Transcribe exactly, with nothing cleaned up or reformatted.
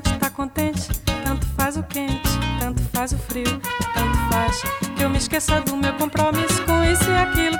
tá contente, tanto faz o quente, tanto faz o frio, tanto faz que eu me esqueça do meu compromisso com isso e aquilo